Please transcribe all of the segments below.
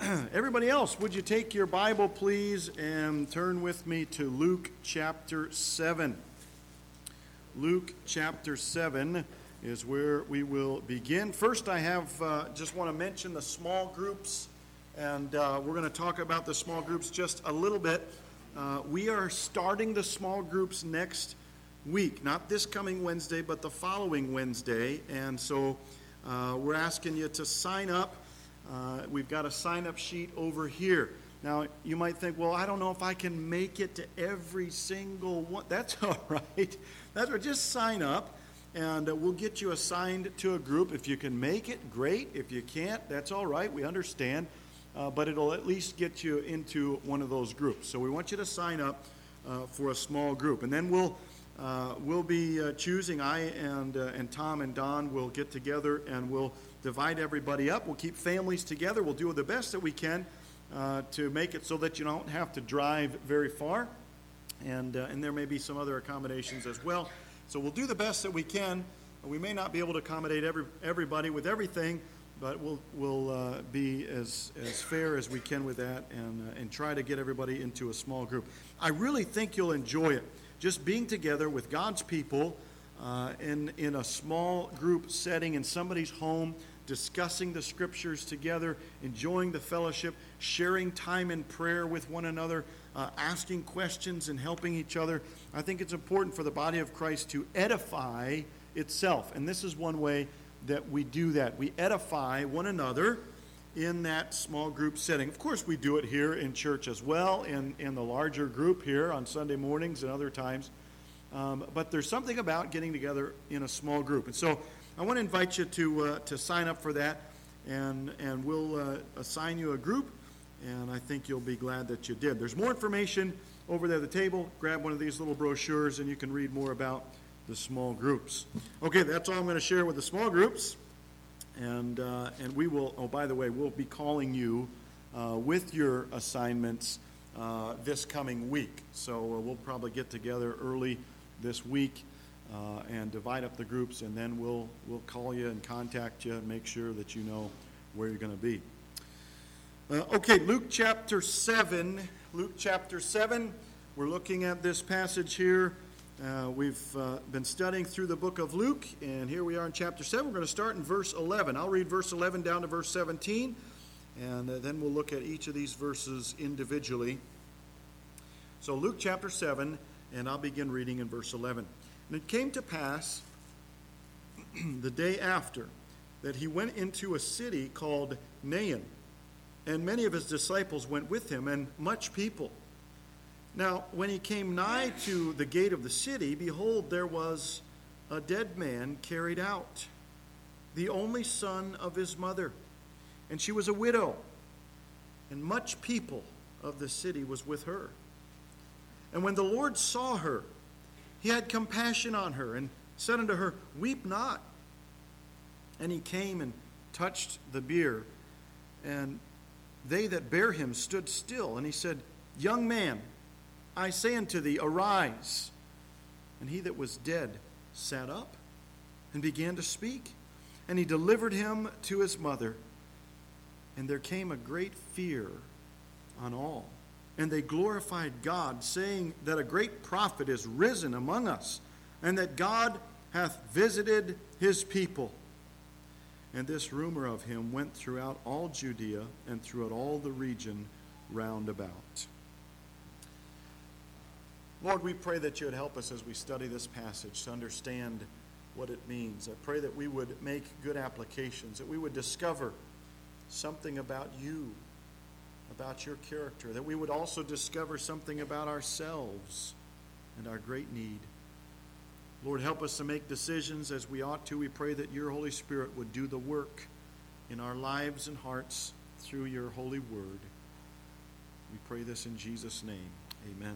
Everybody else, would you take your Bible, please, and turn with me to Luke chapter 7. Luke chapter 7 is where we will begin. First, I just want to mention the small groups, and we're going to talk about the small groups just a little bit. We are starting the small groups next week, not this coming Wednesday, but the following Wednesday, and so we're asking you to sign up. We've got a sign-up sheet over here. Now, you might think, well, I don't know if I can make it to every single one. That's all right. That's right. Just sign up, and we'll get you assigned to a group. If you can make it, great. If you can't, that's all right. We understand. But it'll at least get you into one of those groups. So we want you to sign up for a small group. And then we'll be choosing, I and Tom and Don will get together and we'll divide everybody up. We'll keep families together. We'll do the best that we can to make it so that you don't have to drive very far. And there may be some other accommodations as well. So we'll do the best that we can. We may not be able to accommodate everybody with everything, but we'll be as fair as we can with that and try to get everybody into a small group. I really think you'll enjoy it. Just being together with God's people in a small group setting in somebody's home, discussing the scriptures together, enjoying the fellowship, sharing time in prayer with one another, asking questions and helping each other. I think it's important for the body of Christ to edify itself. And this is one way that we do that. We edify one another in that small group setting. Of course, we do it here in church as well, in the larger group here on Sunday mornings and other times. But there's something about getting together in a small group. And so I want to invite you to sign up for that, and we'll assign you a group, and I think you'll be glad that you did. There's more information over there at the table. Grab one of these little brochures, and you can read more about the small groups. Okay, that's all I'm going to share with the small groups. And we will, oh, by the way, we'll be calling you with your assignments this coming week. So we'll probably get together early this week and divide up the groups, and then we'll call you and contact you and make sure that you know where you're going to be. Okay, Luke chapter 7. Luke chapter 7. We're looking at this passage here. We've been studying through the book of Luke, and here we are in chapter 7. We're going to start in verse 11. I'll read verse 11 down to verse 17, and then we'll look at each of these verses individually. So Luke chapter 7, and I'll begin reading in verse 11. And it came to pass the day after that he went into a city called Nain, and many of his disciples went with him, and much people. Now, when he came nigh to the gate of the city, behold, there was a dead man carried out, the only son of his mother, and she was a widow, and much people of the city was with her. And when the Lord saw her, he had compassion on her, and said unto her, Weep not. And he came and touched the bier, and they that bare him stood still. And he said, Young man, I say unto thee, arise. And he that was dead sat up and began to speak. And he delivered him to his mother. And there came a great fear on all. And they glorified God, saying that a great prophet is risen among us, and that God hath visited his people. And this rumor of him went throughout all Judea and throughout all the region round about. Lord, we pray that you would help us as we study this passage to understand what it means. I pray that we would make good applications, that we would discover something about you, about your character, that we would also discover something about ourselves and our great need. Lord, help us to make decisions as we ought to. We pray that your Holy Spirit would do the work in our lives and hearts through your holy word. We pray this in Jesus' name. Amen.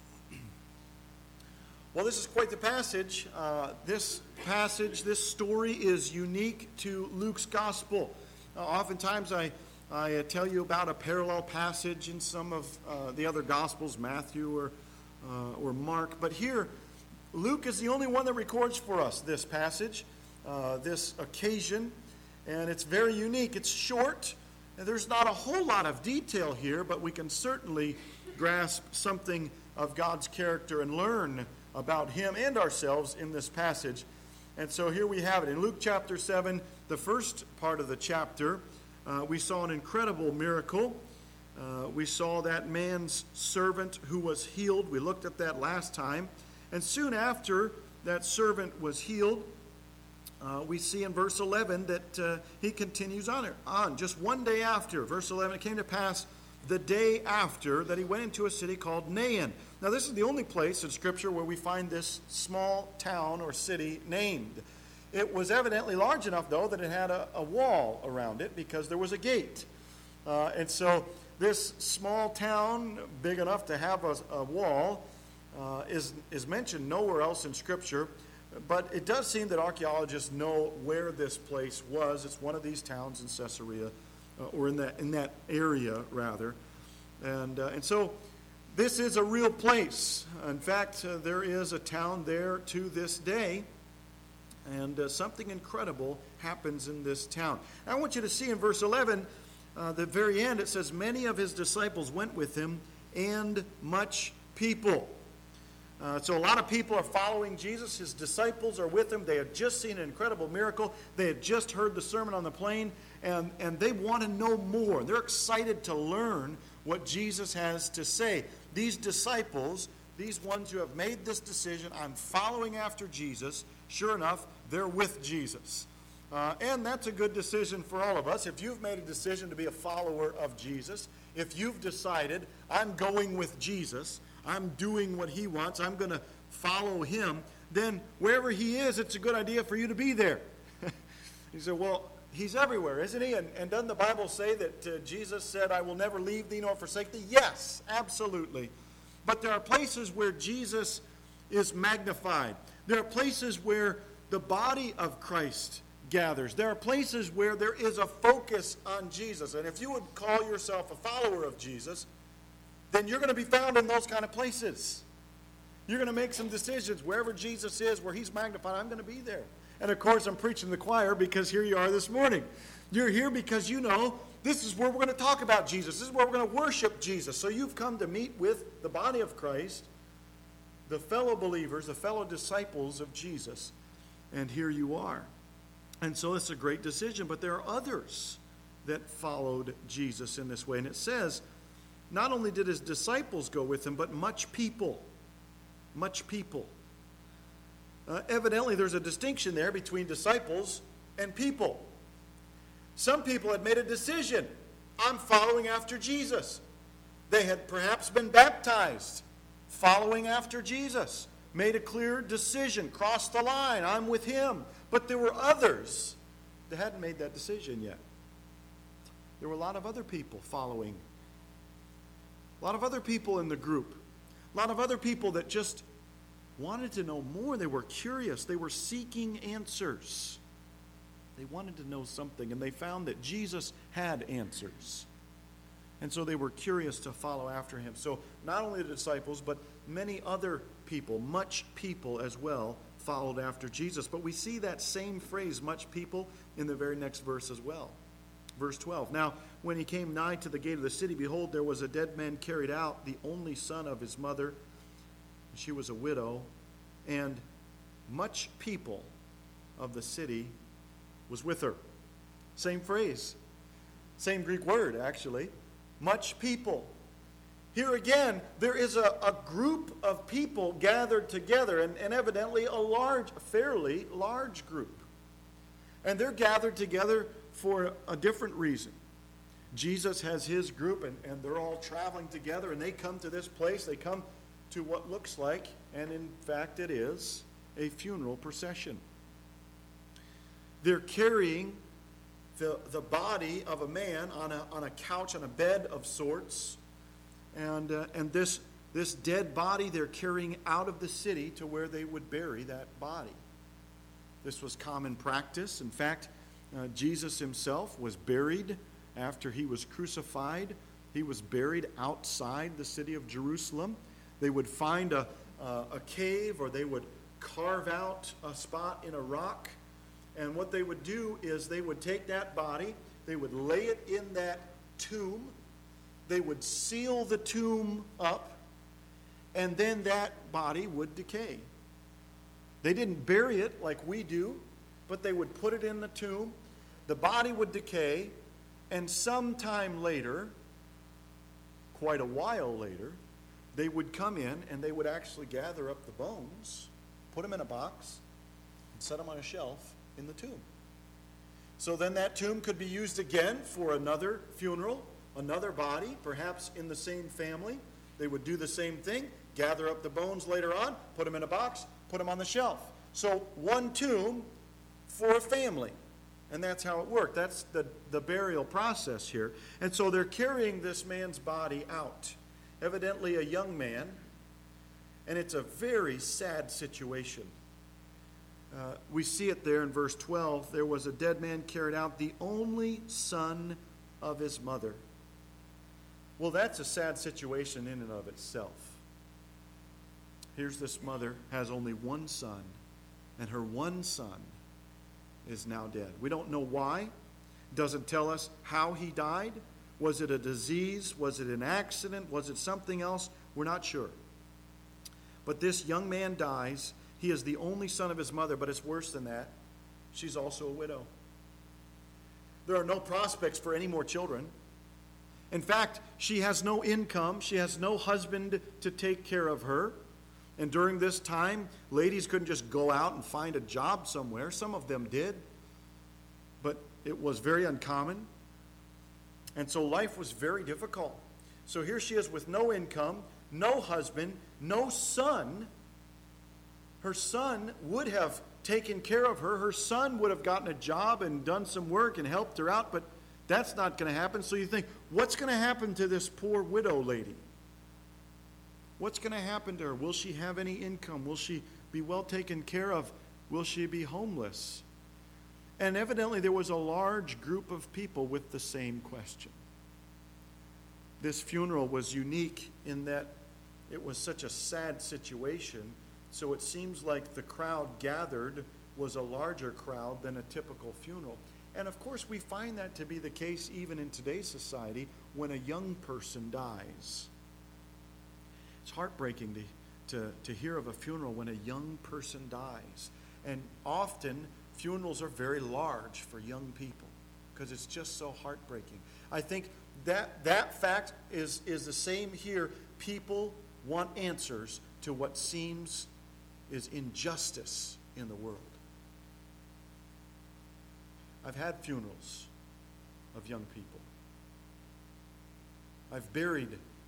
Well, this is quite the passage. This story is unique to Luke's gospel. Oftentimes I tell you about a parallel passage in some of the other gospels, Matthew or Mark. But here, Luke is the only one that records for us this passage, this occasion. And it's very unique. It's short. And there's not a whole lot of detail here, but we can certainly grasp something of God's character and learn about him and ourselves in this passage. And so here we have it. In Luke chapter 7, the first part of the chapter, we saw an incredible miracle. We saw that man's servant who was healed. We looked at that last time. And soon after that servant was healed, we see in verse 11 that he continues on. Just one day after, verse 11, it came to pass the day after that he went into a city called Nain. Now, this is the only place in Scripture where we find this small town or city named. It was evidently large enough, though, that it had a wall around it because there was a gate. And so this small town, big enough to have a wall, is mentioned nowhere else in Scripture. But it does seem that archaeologists know where this place was. It's one of these towns in Caesarea, or in that area, rather. And so this is a real place. In fact, there is a town there to this day. And something incredible happens in this town. I want you to see in verse 11, the very end, it says, many of his disciples went with him, and much people. So a lot of people are following Jesus. His disciples are with him. They had just seen an incredible miracle. They had just heard the Sermon on the Plain, and they want to know more. They're excited to learn what Jesus has to say. These disciples, these ones who have made this decision, I'm following after Jesus, sure enough, they're with Jesus. And that's a good decision for all of us. If you've made a decision to be a follower of Jesus, if you've decided, I'm going with Jesus, I'm doing what he wants, I'm going to follow him, then wherever he is, it's a good idea for you to be there. You say, well, he's everywhere, isn't he? And doesn't the Bible say that Jesus said, I will never leave thee nor forsake thee? Yes, absolutely. But there are places where Jesus is magnified. There are places where the body of Christ gathers. There are places where there is a focus on Jesus. And if you would call yourself a follower of Jesus, then you're going to be found in those kind of places. You're going to make some decisions. Wherever Jesus is, where he's magnified, I'm going to be there. And of course, I'm preaching to the choir because here you are this morning. You're here because you know this is where we're going to talk about Jesus. This is where we're going to worship Jesus. So you've come to meet with the body of Christ, the fellow believers, the fellow disciples of Jesus. And here you are. And so it's a great decision. But there are others that followed Jesus in this way. And it says, not only did his disciples go with him, but much people. Much people. Evidently, there's a distinction there between disciples and people. Some people had made a decision. I'm following after Jesus. They had perhaps been baptized, following after Jesus. Made a clear decision, crossed the line, I'm with him. But there were others that hadn't made that decision yet. There were a lot of other people following. A lot of other people in the group. A lot of other people that just wanted to know more. They were curious. They were seeking answers. They wanted to know something, and they found that Jesus had answers. And so they were curious to follow after him. So not only the disciples, but many other people, much people as well, followed after Jesus. But we see that same phrase, much people, in the very next verse as well. Verse 12. Now, when he came nigh to the gate of the city, behold, there was a dead man carried out, the only son of his mother. She was a widow, and much people of the city was with her. Same phrase. Same Greek word, actually. Much people. Here again, there is a group of people gathered together, and evidently a fairly large group. And they're gathered together for a different reason. Jesus has his group, and they're all traveling together, and they come to this place. They come to what looks like, and in fact it is, a funeral procession. They're carrying the body of a man on a couch, on a bed of sorts, and this dead body they're carrying out of the city to where they would bury that body. This was common practice. In fact, Jesus himself was buried after he was crucified. He was buried outside the city of Jerusalem. They would find a cave, or they would carve out a spot in a rock. And what they would do is they would take that body, They would lay it in that tomb. They would seal the tomb up, and then that body would decay. They didn't bury it like we do, but they would put it in the tomb. The body would decay, and sometime later, quite a while later, they would come in and they would actually gather up the bones, put them in a box, and set them on a shelf in the tomb. So then that tomb could be used again for another funeral, another body, perhaps in the same family. They would do the same thing, gather up the bones later on, put them in a box, put them on the shelf. So one tomb for a family. And that's how it worked. That's the burial process here. And so they're carrying this man's body out. Evidently a young man. And it's a very sad situation. We see it there in verse 12. There was a dead man carried out, the only son of his mother. Well, that's a sad situation in and of itself. Here's this mother, has only one son, and her one son is now dead. We don't know why. It doesn't tell us how he died. Was it a disease? Was it an accident? Was it something else? We're not sure. But this young man dies. He is the only son of his mother, but it's worse than that. She's also a widow. There are no prospects for any more children. In fact, she has no income. She has no husband to take care of her. And during this time, ladies couldn't just go out and find a job somewhere. Some of them did, but it was very uncommon. And so life was very difficult. So here she is with no income, no husband, no son. Her son would have taken care of her. Her son would have gotten a job and done some work and helped her out, but that's not going to happen. So you think, what's going to happen to this poor widow lady? What's going to happen to her? Will she have any income? Will she be well taken care of? Will she be homeless? And evidently there was a large group of people with the same question. This funeral was unique in that it was such a sad situation, so it seems like the crowd gathered was a larger crowd than a typical funeral. And of course we find that to be the case even in today's society when a young person dies. It's heartbreaking to hear of a funeral when a young person dies. And often funerals are very large for young people because it's just so heartbreaking. I think that fact is the same here. People want answers to what seems is injustice in the world. I've had funerals of young people. I've buried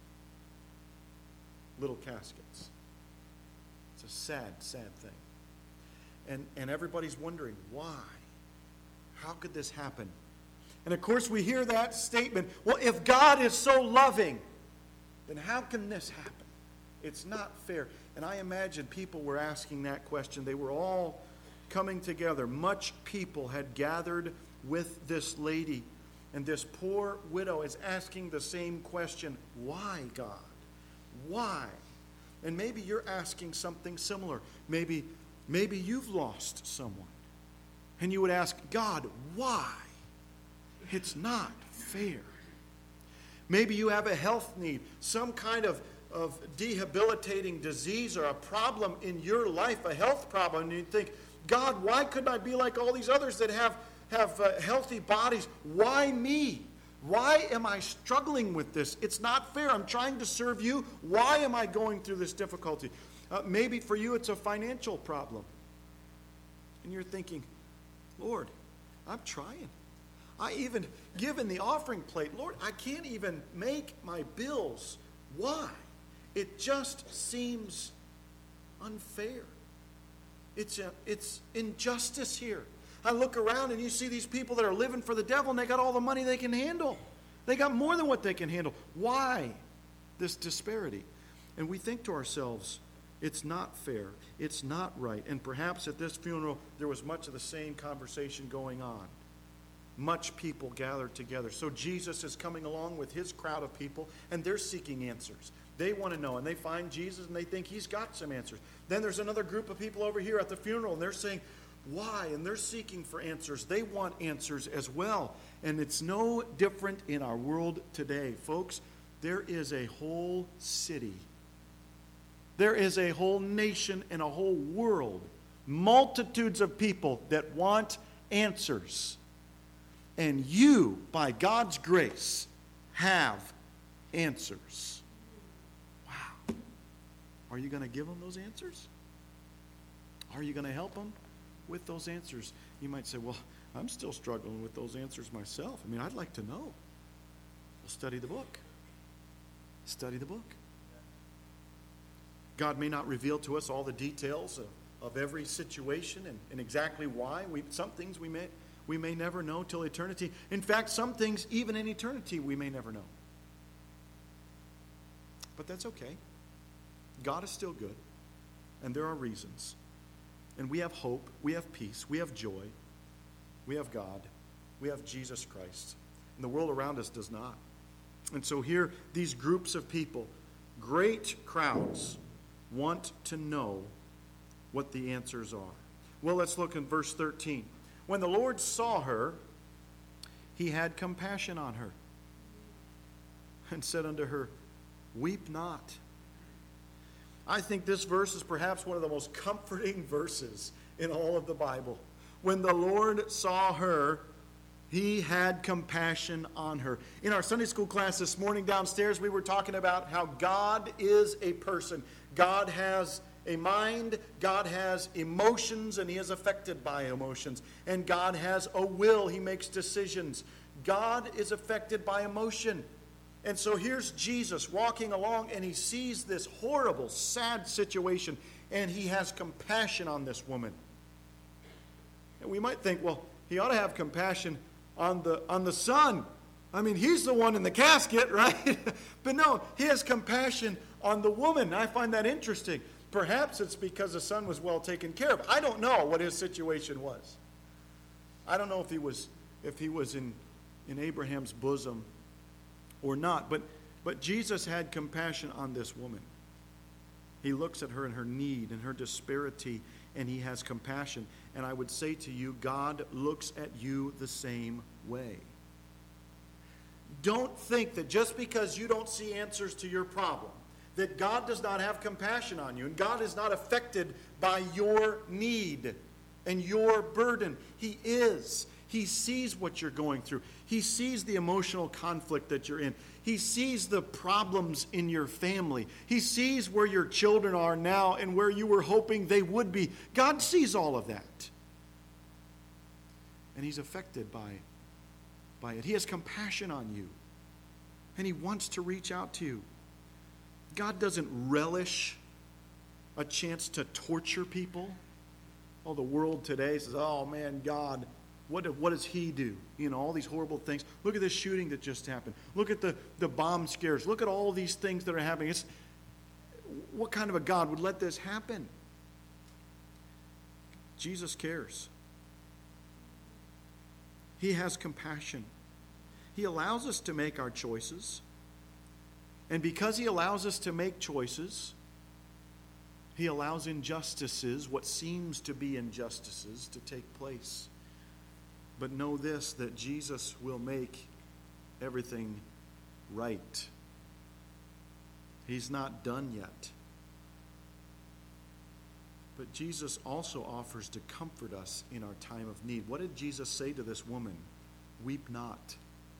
little caskets. It's a sad, sad thing. And everybody's wondering, why? How could this happen? And of course we hear that statement, well, if God is so loving, then how can this happen? It's not fair. And I imagine people were asking that question. They were all coming together. Much people had gathered with this lady. And this poor widow is asking the same question, why, God? Why? And maybe you're asking something similar. Maybe you've lost someone. And you would ask, God, why? It's not fair. Maybe you have a health need, some kind of debilitating disease or a problem in your life, a health problem, and you think, God, why couldn't I be like all these others that have healthy bodies? Why me? Why am I struggling with this? It's not fair. I'm trying to serve you. Why am I going through this difficulty? Maybe for you it's a financial problem. And you're thinking, Lord, I'm trying. I even given the offering plate. Lord, I can't even make my bills. Why? It just seems unfair. It's injustice here. I look around and you see these people that are living for the devil and they got all the money they can handle. They got more than what they can handle. Why this disparity? And we think to ourselves, it's not fair. It's not right. And perhaps at this funeral there was much of the same conversation going on. Much people gathered together. So Jesus is coming along with his crowd of people and they're seeking answers. They want to know, and they find Jesus and they think he's got some answers. Then there's another group of people over here at the funeral and they're saying, Why? And they're seeking for answers. They want answers as well. And it's no different in our world today. Folks, there is a whole city. There is a whole nation and a whole world. Multitudes of people that want answers. And you, by God's grace, have answers. Wow. Are you going to give them those answers? Are you going to help them with those answers? You might say, well, I'm still struggling with those answers myself. I mean, I'd like to know. Well, study the book. Study the book. God may not reveal to us all the details of every situation and exactly why. Some things we may never know till eternity. In fact, some things, even in eternity, we may never know. But that's okay. God is still good, and there are reasons. And we have hope, we have peace, we have joy, we have God, we have Jesus Christ. And the world around us does not. And so here, these groups of people, great crowds, want to know what the answers are. Well, let's look in verse 13. When the Lord saw her, he had compassion on her and said unto her, weep not. I think this verse is perhaps one of the most comforting verses in all of the Bible. When the Lord saw her, he had compassion on her. In our Sunday school class this morning downstairs, we were talking about how God is a person. God has a mind, God has emotions, and he is affected by emotions. And God has a will, he makes decisions. God is affected by emotion. And so here's Jesus walking along, and he sees this horrible, sad situation, and he has compassion on this woman. And we might think, well, he ought to have compassion on the son. I mean, he's the one in the casket, right? But no, he has compassion on the woman. I find that interesting. Perhaps it's because the son was well taken care of. I don't know what his situation was. I don't know if he was in Abraham's bosom or not, but Jesus had compassion on this woman. He looks at her and her need and her disparity, and he has compassion. And I would say to you, God looks at you the same way. Don't think that just because you don't see answers to your problem, that God does not have compassion on you, and God is not affected by your need and your burden. He is. He sees what you're going through. He sees the emotional conflict that you're in. He sees the problems in your family. He sees where your children are now and where you were hoping they would be. God sees all of that. And he's affected by it. He has compassion on you. And he wants to reach out to you. God doesn't relish a chance to torture people. Oh, the world today says, oh man, God, what does he do? You know, all these horrible things. Look at this shooting that just happened. Look at the bomb scares. Look at all these things that are happening. What kind of a God would let this happen? Jesus cares. He has compassion. He allows us to make our choices. And because he allows us to make choices, he allows injustices, what seems to be injustices, to take place. But know this, that Jesus will make everything right. He's not done yet. But Jesus also offers to comfort us in our time of need. What did Jesus say to this woman? Weep not.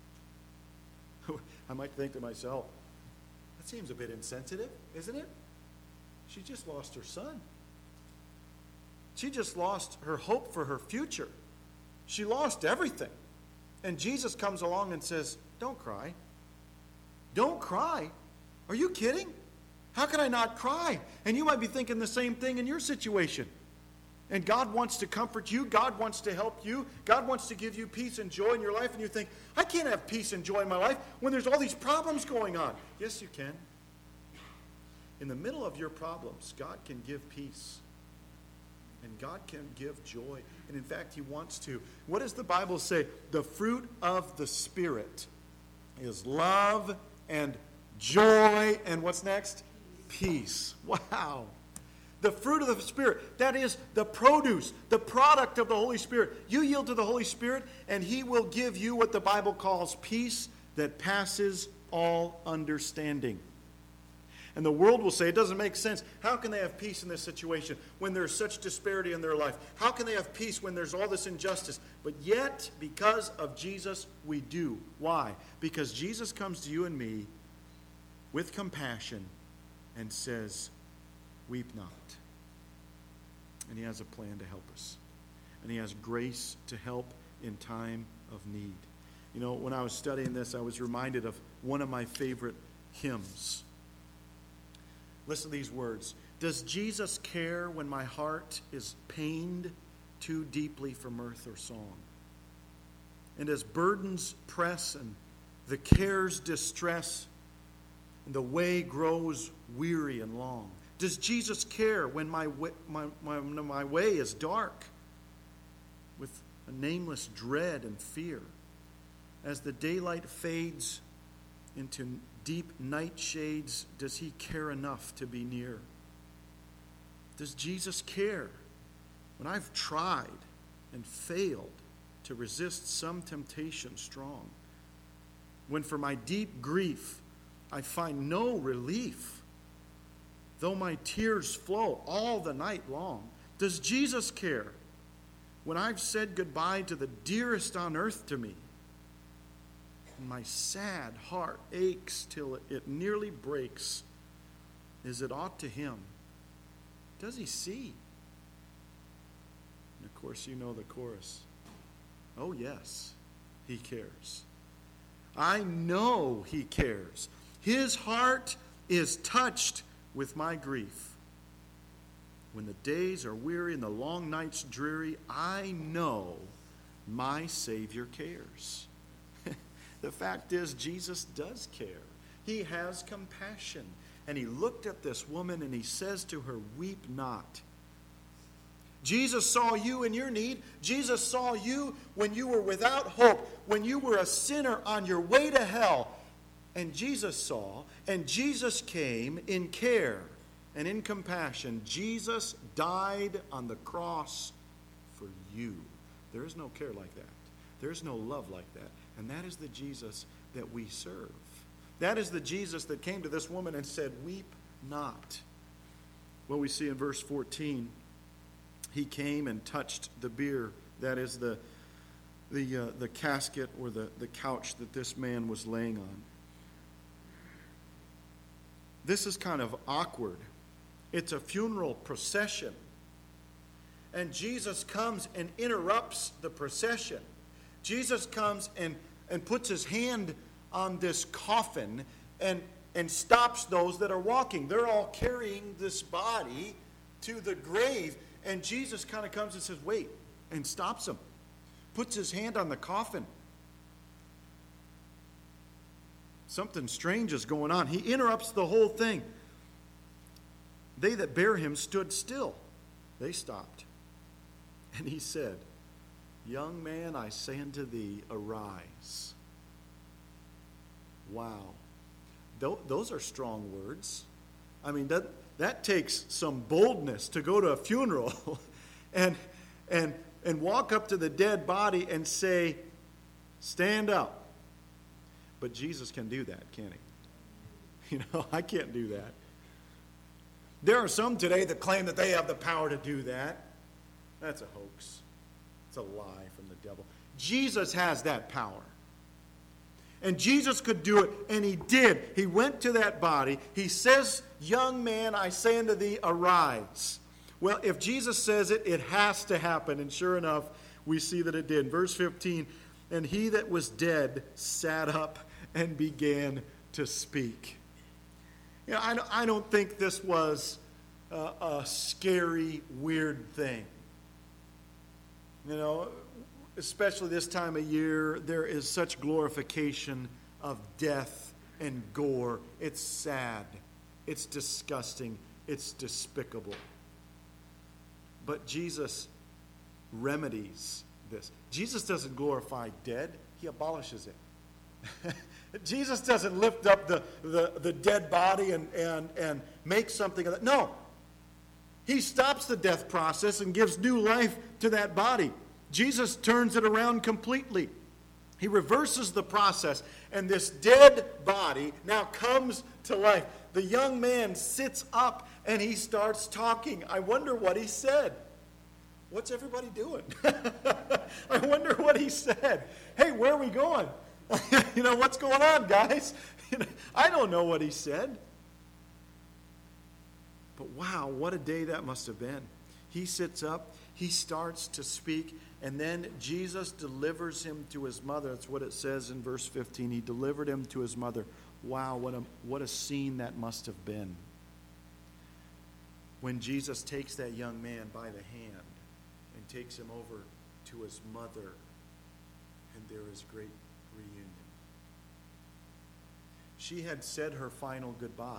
I might think to myself, that seems a bit insensitive, isn't it? She just lost her son. She just lost her hope for her future. She lost everything. And Jesus comes along and says, don't cry. Don't cry. Are you kidding? How can I not cry? And you might be thinking the same thing in your situation. And God wants to comfort you. God wants to help you. God wants to give you peace and joy in your life. And you think, I can't have peace and joy in my life when there's all these problems going on. Yes, you can. In the middle of your problems, God can give peace. And God can give joy. And in fact, he wants to. What does the Bible say? The fruit of the Spirit is love and joy. And what's next? Peace. Wow. The fruit of the Spirit, that is the produce, the product of the Holy Spirit. You yield to the Holy Spirit, and He will give you what the Bible calls peace that passes all understanding. And the world will say, it doesn't make sense. How can they have peace in this situation when there's such disparity in their life? How can they have peace when there's all this injustice? But yet, because of Jesus, we do. Why? Because Jesus comes to you and me with compassion and says, weep not. And He has a plan to help us. And He has grace to help in time of need. You know, when I was studying this, I was reminded of one of my favorite hymns. Listen to these words. Does Jesus care when my heart is pained too deeply for mirth or song? And as burdens press and the cares distress, and the way grows weary and long, does Jesus care when my way is dark with a nameless dread and fear? As the daylight fades into deep night shades, does He care enough to be near? Does Jesus care when I've tried and failed to resist some temptation strong? When for my deep grief I find no relief, though my tears flow all the night long? Does Jesus care when I've said goodbye to the dearest on earth to me? And my sad heart aches till it nearly breaks. Is it aught to Him? Does He see? And of course, you know the chorus. Oh yes, He cares. I know He cares. His heart is touched with my grief. When the days are weary and the long nights dreary, I know my Savior cares. The fact is, Jesus does care. He has compassion. And He looked at this woman and He says to her, weep not. Jesus saw you in your need. Jesus saw you when you were without hope, when you were a sinner on your way to hell. And Jesus saw, and Jesus came in care and in compassion. Jesus died on the cross for you. There is no care like that. There is no love like that. And that is the Jesus that we serve. That is the Jesus that came to this woman and said, weep not. Well, we see in verse 14, He came and touched the bier. That is the casket or the couch that this man was laying on. This is kind of awkward. It's a funeral procession. And Jesus comes and interrupts the procession. Jesus comes and puts His hand on this coffin and stops those that are walking. They're all carrying this body to the grave. And Jesus kind of comes and says, wait, and stops them. Puts His hand on the coffin. Something strange is going on. He interrupts the whole thing. They that bear Him stood still. They stopped. And He said, young man, I say unto thee, arise. Wow. Those are strong words. I mean, that takes some boldness to go to a funeral and walk up to the dead body and say, stand up. But Jesus can do that, can't He? You know, I can't do that. There are some today that claim that they have the power to do that. That's a hoax. It's a lie from the devil. Jesus has that power. And Jesus could do it, and He did. He went to that body. He says, young man, I say unto thee, arise. Well, if Jesus says it, it has to happen. And sure enough, we see that it did. Verse 15, and he that was dead sat up and began to speak. You know, I don't think this was a scary, weird thing. You know, especially this time of year, there is such glorification of death and gore. It's sad. It's disgusting. It's despicable. But Jesus remedies this. Jesus doesn't glorify dead. He abolishes it. Jesus doesn't lift up the dead body and make something of that. No. He stops the death process and gives new life to that body. Jesus turns it around completely. He reverses the process, and this dead body now comes to life. The young man sits up and he starts talking. I wonder what he said. What's everybody doing? I wonder what he said. Hey, where are we going? What's going on, guys? I don't know what he said. But wow, what a day that must have been. He sits up, he starts to speak, and then Jesus delivers him to his mother. That's what it says in verse 15. He delivered him to his mother. Wow, what a scene that must have been. When Jesus takes that young man by the hand and takes him over to his mother, and there is great reunion. She had said her final goodbye.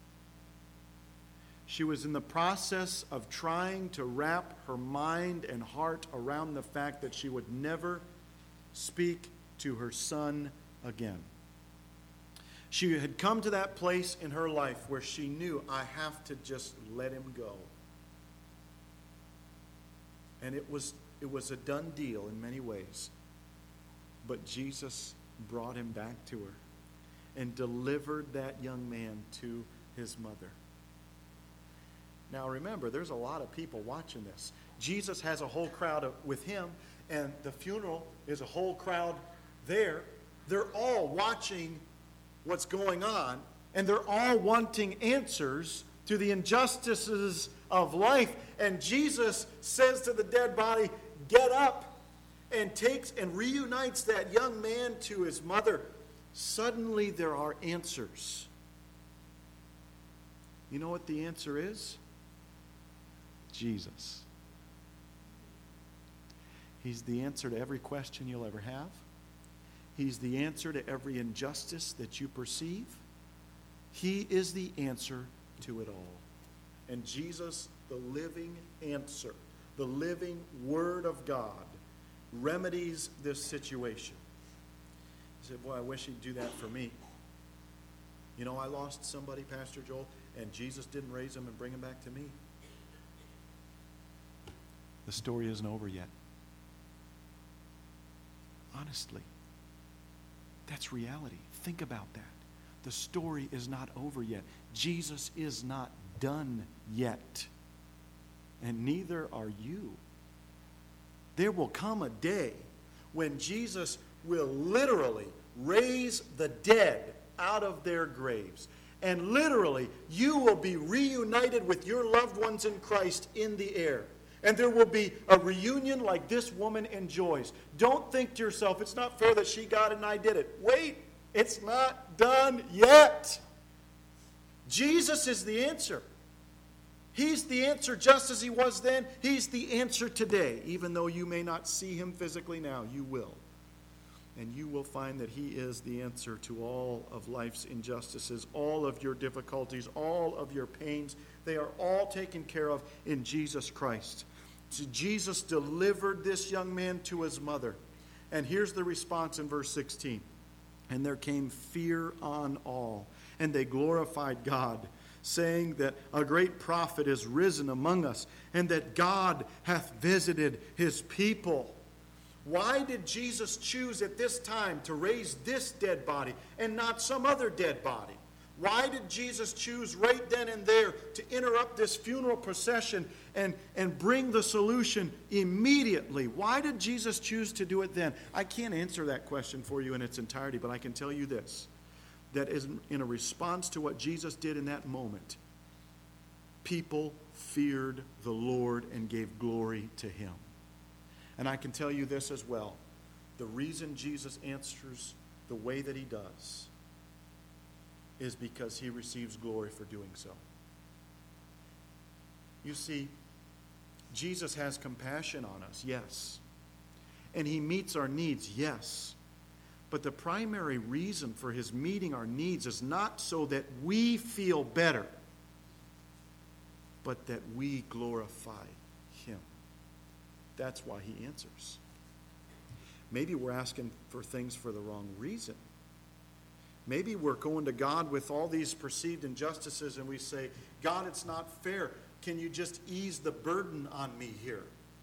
She was in the process of trying to wrap her mind and heart around the fact that she would never speak to her son again. She had come to that place in her life where she knew, I have to just let him go. And it was a done deal in many ways. But Jesus brought him back to her and delivered that young man to his mother. Now remember, there's a lot of people watching this. Jesus has a whole crowd with him, and the funeral is a whole crowd there. They're all watching what's going on, and they're all wanting answers to the injustices of life. And Jesus says to the dead body, get up, and takes and reunites that young man to his mother. Suddenly there are answers. You know what the answer is? Jesus. He's the answer to every question you'll ever have. He's the answer to every injustice that you perceive. He is the answer to it all. And Jesus, the living answer, the living Word of God, remedies this situation. He said, boy, I wish he'd do that for me. I lost somebody, Pastor Joel, and Jesus didn't raise him and bring him back to me. The story isn't over yet. Honestly, that's reality. Think about that. The story is not over yet. Jesus is not done yet. And neither are you. There will come a day when Jesus will literally raise the dead out of their graves. And literally, you will be reunited with your loved ones in Christ in the air. And there will be a reunion like this woman enjoys. Don't think to yourself, it's not fair that she got it and I did it. Wait, it's not done yet. Jesus is the answer. He's the answer just as he was then. He's the answer today. Even though you may not see him physically now, you will. And you will find that he is the answer to all of life's injustices, all of your difficulties, all of your pains. They are all taken care of in Jesus Christ. So Jesus delivered this young man to his mother. And here's the response in verse 16. And there came fear on all, and they glorified God, saying that a great prophet is risen among us, and that God hath visited his people. Why did Jesus choose at this time to raise this dead body and not some other dead body? Why did Jesus choose right then and there to interrupt this funeral procession and bring the solution immediately? Why did Jesus choose to do it then? I can't answer that question for you in its entirety, but I can tell you this, that is in a response to what Jesus did in that moment, people feared the Lord and gave glory to him. And I can tell you this as well. The reason Jesus answers the way that he does is because he receives glory for doing so. You see, Jesus has compassion on us, yes. And he meets our needs, yes. But the primary reason for his meeting our needs is not so that we feel better, but that we glorify him. That's why he answers. Maybe we're asking for things for the wrong reason. Maybe we're going to God with all these perceived injustices and we say, God, it's not fair. can you just ease the burden on me here?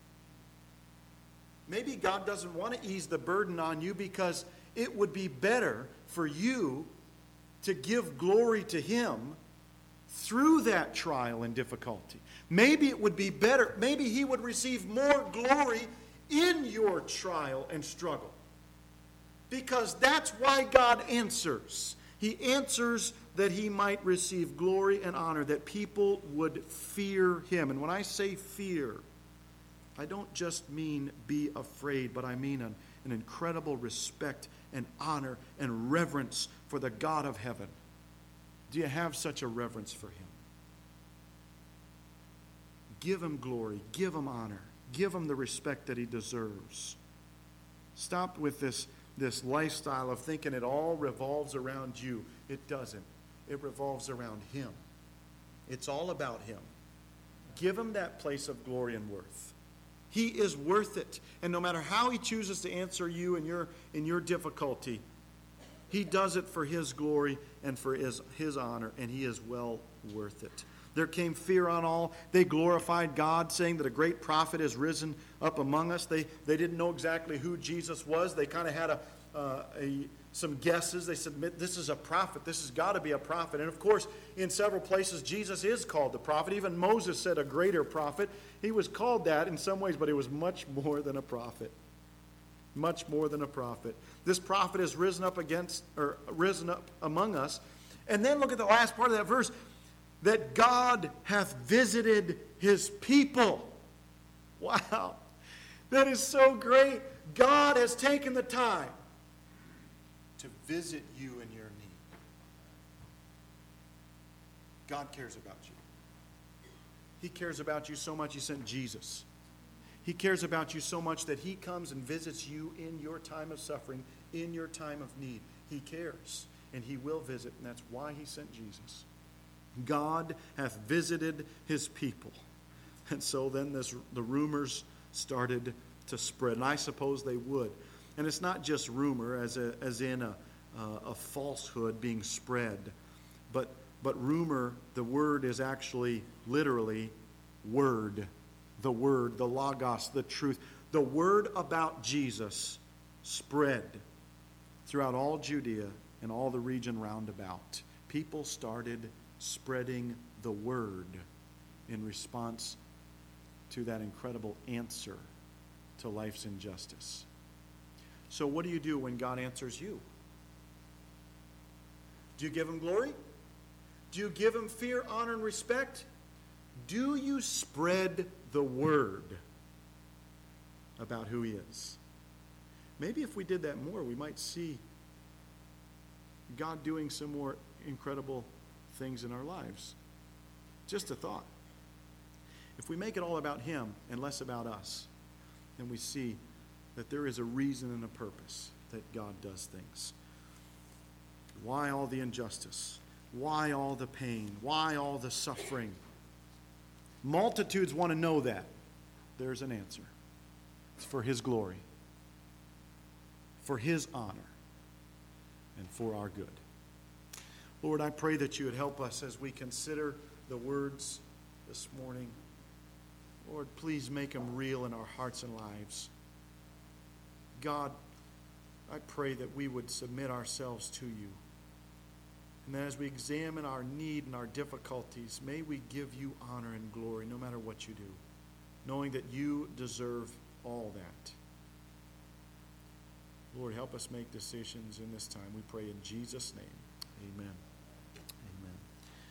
Maybe God doesn't want to ease the burden on you because it would be better for you to give glory to Him through that trial and difficulty. Maybe it would be better, maybe He would receive more glory in your trial and struggle. Because that's why God answers. He answers that He might receive glory and honor, that people would fear Him. And when I say fear, I don't just mean be afraid, but I mean an incredible respect and honor and reverence for the God of heaven. Do you have such a reverence for Him? Give Him glory, give Him honor, give Him the respect that He deserves. Stop with this lifestyle of thinking it all revolves around you. It doesn't. It revolves around Him. It's all about Him. Give Him that place of glory and worth. He is worth it. And no matter how He chooses to answer you in your difficulty, He does it for His glory and for His honor, and He is well worth it. There came fear on all. They glorified God, saying that a great prophet has risen up among us. They didn't know exactly who Jesus was. They kind of had some guesses. They said, this is a prophet. This has got to be a prophet. And of course, in several places, Jesus is called the prophet. Even Moses said a greater prophet. He was called that in some ways, but he was much more than a prophet. Much more than a prophet. This prophet has risen up among us. And then look at the last part of that verse. That God hath visited His people. Wow. That is so great. God has taken the time to visit you in your need. God cares about you. He cares about you so much He sent Jesus. He cares about you so much that He comes and visits you in your time of suffering, in your time of need. He cares, and He will visit, and that's why He sent Jesus. God hath visited His people. And so then the rumors started to spread, and I suppose they would. And it's not just rumor as in a falsehood being spread, but rumor, the word is actually literally word. The word, the logos, the truth. The word about Jesus spread throughout all Judea and all the region round about. People started spreading the word in response to that incredible answer to life's injustice. So what do you do when God answers you? Do you give Him glory? Do you give Him fear, honor, and respect? Do you spread the word about who He is? Maybe if we did that more, we might see God doing some more incredible things in our lives. Just a thought. If we make it all about Him and less about us, then we see that there is a reason and a purpose that God does things. Why all the injustice? Why all the pain? Why all the suffering? Multitudes want to know that. There's an answer. It's for His glory, for His honor, and for our good. Lord, I pray that You would help us as we consider the words this morning. Lord, please make them real in our hearts and lives. God, I pray that we would submit ourselves to You. And that as we examine our need and our difficulties, may we give You honor and glory no matter what You do, knowing that You deserve all that. Lord, help us make decisions in this time. We pray in Jesus' name. Amen.